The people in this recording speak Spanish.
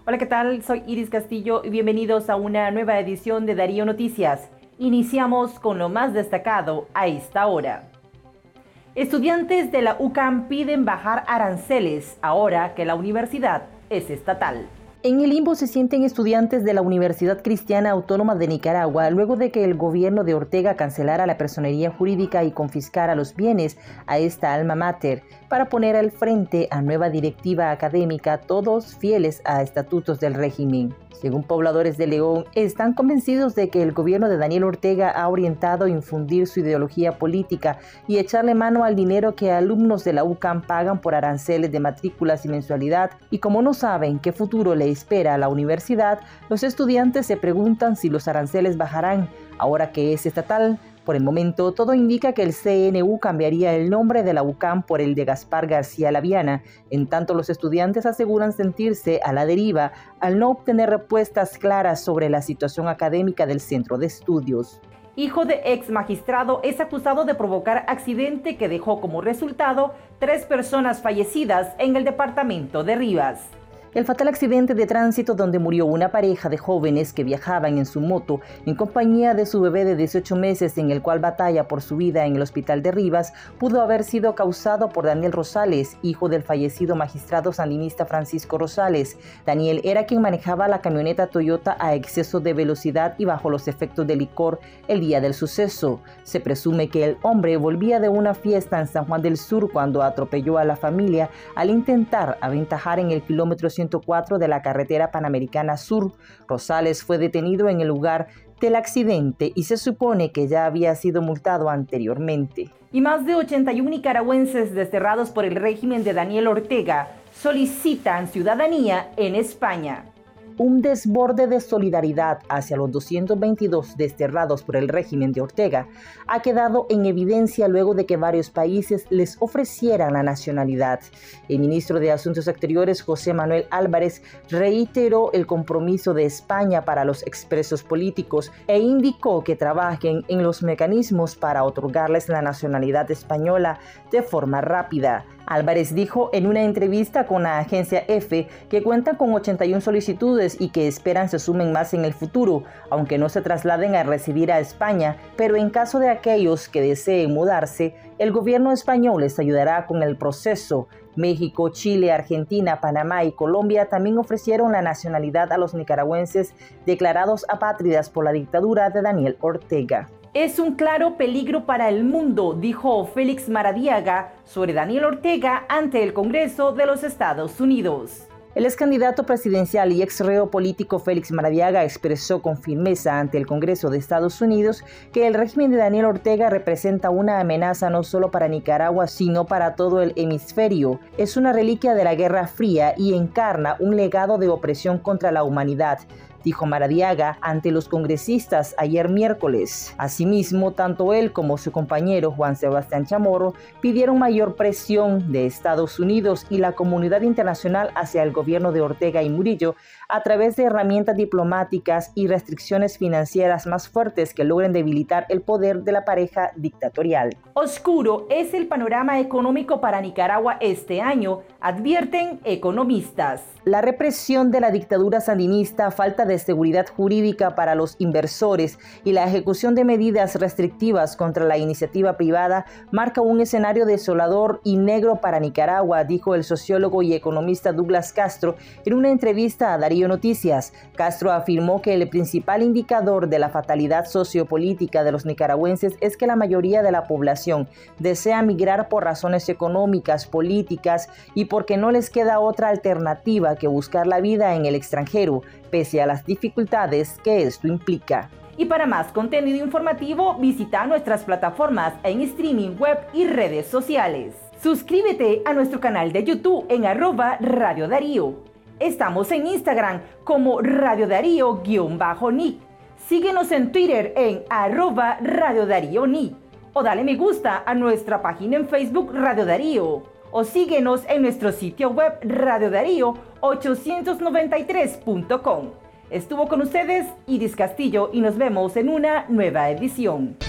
Hola, ¿qué tal? Soy Iris Castillo y bienvenidos a una nueva edición de Darío Noticias. Iniciamos con lo más destacado a esta hora. Estudiantes de la UCAM piden bajar aranceles ahora que la universidad es estatal. En el limbo se sienten estudiantes de la Universidad Cristiana Autónoma de Nicaragua luego de que el gobierno de Ortega cancelara la personería jurídica y confiscara los bienes a esta alma mater para poner al frente a nueva directiva académica, todos fieles a estatutos del régimen. Según pobladores de León, están convencidos de que el gobierno de Daniel Ortega ha orientado a infundir su ideología política y echarle mano al dinero que alumnos de la UCAM pagan por aranceles de matrículas y mensualidad, y como no saben qué futuro le espera a la universidad, los estudiantes se preguntan si los aranceles bajarán ahora que es estatal. Por el momento, todo indica que el CNU cambiaría el nombre de la UCAM por el de Gaspar García Laviana. En tanto, los estudiantes aseguran sentirse a la deriva al no obtener respuestas claras sobre la situación académica del centro de estudios. Hijo de ex magistrado es acusado de provocar accidente que dejó como resultado 3 personas fallecidas en el departamento de Rivas. El fatal accidente de tránsito donde murió una pareja de jóvenes que viajaban en su moto en compañía de su bebé de 18 meses, en el cual batalla por su vida en el hospital de Rivas, pudo haber sido causado por Daniel Rosales, hijo del fallecido magistrado sandinista Francisco Rosales. Daniel era quien manejaba la camioneta Toyota a exceso de velocidad y bajo los efectos de licor el día del suceso. Se presume que el hombre volvía de una fiesta en San Juan del Sur cuando atropelló a la familia al intentar aventajar en el kilómetro 104 de la carretera Panamericana Sur. Rosales fue detenido en el lugar del accidente y se supone que ya había sido multado anteriormente. Y más de 81 nicaragüenses desterrados por el régimen de Daniel Ortega solicitan ciudadanía en España. Un desborde de solidaridad hacia los 222 desterrados por el régimen de Ortega ha quedado en evidencia luego de que varios países les ofrecieran la nacionalidad. El ministro de Asuntos Exteriores, José Manuel Álvarez, reiteró el compromiso de España para los expresos políticos e indicó que trabajen en los mecanismos para otorgarles la nacionalidad española de forma rápida. Álvarez dijo en una entrevista con la agencia EFE que cuentan con 81 solicitudes y que esperan se sumen más en el futuro, aunque no se trasladen a residir a España, pero en caso de aquellos que deseen mudarse, el gobierno español les ayudará con el proceso. México, Chile, Argentina, Panamá y Colombia también ofrecieron la nacionalidad a los nicaragüenses declarados apátridas por la dictadura de Daniel Ortega. Es un claro peligro para el mundo, dijo Félix Maradiaga sobre Daniel Ortega ante el Congreso de los Estados Unidos. El ex candidato presidencial y ex reo político Félix Maradiaga expresó con firmeza ante el Congreso de Estados Unidos que el régimen de Daniel Ortega representa una amenaza no solo para Nicaragua, sino para todo el hemisferio. Es una reliquia de la Guerra Fría y encarna un legado de opresión contra la humanidad, dijo Maradiaga ante los congresistas ayer miércoles. Asimismo, tanto él como su compañero Juan Sebastián Chamorro pidieron mayor presión de Estados Unidos y la comunidad internacional hacia el gobierno de Ortega y Murillo a través de herramientas diplomáticas y restricciones financieras más fuertes que logren debilitar el poder de la pareja dictatorial. Oscuro es el panorama económico para Nicaragua este año, advierten economistas. La represión de la dictadura sandinista, falta de seguridad jurídica para los inversores y la ejecución de medidas restrictivas contra la iniciativa privada marca un escenario desolador y negro para Nicaragua, dijo el sociólogo y economista Douglas Castro en una entrevista a Darío Noticias. Castro afirmó que el principal indicador de la fatalidad sociopolítica de los nicaragüenses es que la mayoría de la población desea migrar por razones económicas, políticas y porque no les queda otra alternativa que buscar la vida en el extranjero, pese a las dificultades que esto implica. Y para más contenido informativo, visita nuestras plataformas en streaming web y redes sociales. Suscríbete a nuestro canal de YouTube en @Radio Darío. Estamos en Instagram como Radio Darío_Nick. Síguenos en Twitter en @Radio Darío Nick. O dale me gusta a nuestra página en Facebook Radio Darío. O síguenos en nuestro sitio web radiodarío893.com. Estuvo con ustedes Iris Castillo y nos vemos en una nueva edición.